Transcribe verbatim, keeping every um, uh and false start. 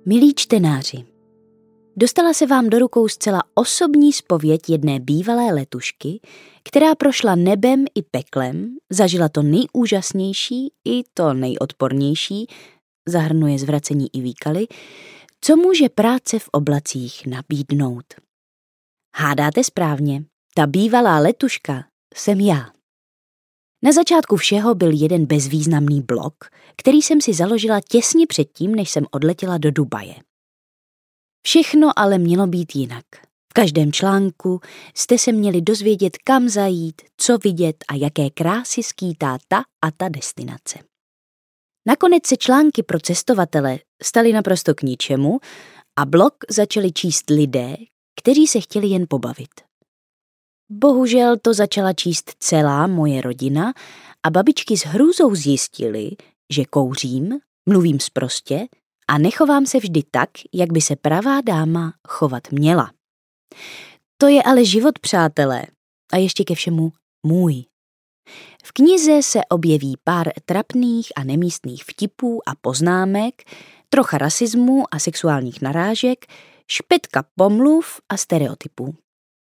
Milí čtenáři, dostala se vám do rukou zcela osobní zpověď jedné bývalé letušky, která prošla nebem i peklem, zažila to nejúžasnější i to nejodpornější, zahrnuje zvracení i výkaly, co může práce v oblacích nabídnout. Hádáte správně, ta bývalá letuška jsem já. Na začátku všeho byl jeden bezvýznamný blog, který jsem si založila těsně předtím, než jsem odletěla do Dubaje. Všechno ale mělo být jinak. V každém článku jste se měli dozvědět, kam zajít, co vidět a jaké krásy skýtá ta a ta destinace. Nakonec se články pro cestovatele staly naprosto k ničemu a blog začali číst lidé, kteří se chtěli jen pobavit. Bohužel to začala číst celá moje rodina a babičky s hrůzou zjistily, že kouřím, mluvím sprostě a nechovám se vždy tak, jak by se pravá dáma chovat měla. To je ale život, přátelé, a ještě ke všemu můj. V knize se objeví pár trapných a nemístných vtipů a poznámek, trocha rasismu a sexuálních narážek, špetka pomluv a stereotypů.